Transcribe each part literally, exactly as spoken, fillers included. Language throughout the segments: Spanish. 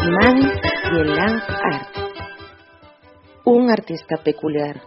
Man y el land art. Un artista peculiar.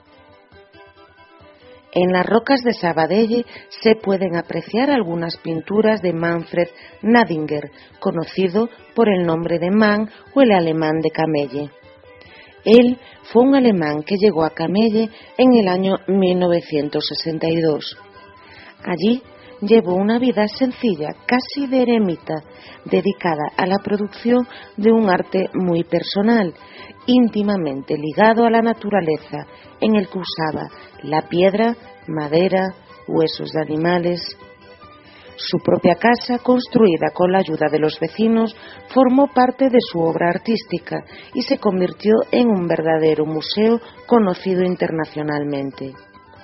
En las rocas de Sabadell se pueden apreciar algunas pinturas de Manfred Nadinger, conocido por el nombre de Man o el alemán de Camelle. Él fue un alemán que llegó a Camelle en el año mil novecientos sesenta y dos. Allí llevó una vida sencilla, casi de eremita, dedicada a la producción de un arte muy personal, íntimamente ligado a la naturaleza, en el que usaba la piedra, madera, huesos de animales. Su propia casa, construida con la ayuda de los vecinos, formó parte de su obra artística y se convirtió en un verdadero museo conocido internacionalmente.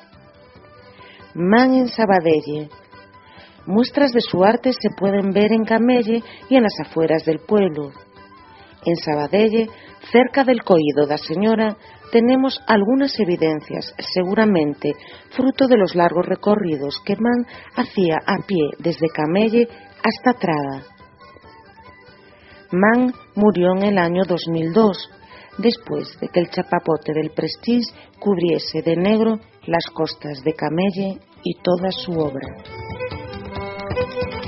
Man en Sabadell. Muestras de su arte se pueden ver en Camelle y en las afueras del pueblo. En Sabadell, cerca del Coído da Señora, tenemos algunas evidencias, seguramente fruto de los largos recorridos que Man hacía a pie desde Camelle hasta Trada. Man murió en el año dos mil dos, después de que el chapapote del Prestige cubriese de negro las costas de Camelle y toda su obra.